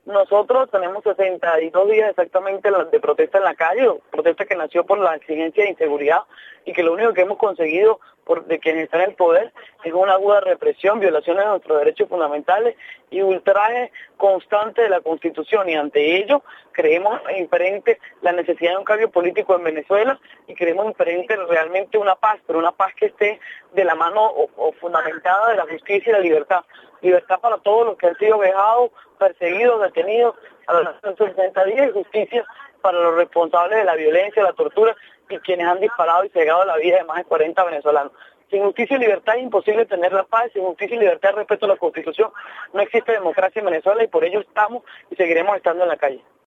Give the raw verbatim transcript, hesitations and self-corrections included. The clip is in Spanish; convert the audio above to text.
Nosotros tenemos sesenta y dos días exactamente de protesta en la calle, protesta que nació por la exigencia de inseguridad y que lo único que hemos conseguido por, de quienes están en el poder es una aguda represión, violaciones de nuestros derechos fundamentales y ultraje constante de la Constitución, y ante ello creemos imperante la necesidad de un cambio político en Venezuela y creemos imperante realmente una paz, pero una paz que esté de la mano o, o fundamentada de la justicia y la libertad. Libertad para todos los que han sido vejados, perseguidos, detenidos a lo largo de sesenta días, y justicia para los responsables de la violencia, la tortura y quienes han disparado y cegado la vida de más de cuarenta venezolanos. Sin justicia y libertad es imposible tener la paz, sin justicia y libertad y respeto a la Constitución no existe democracia en Venezuela, y por ello estamos y seguiremos estando en la calle.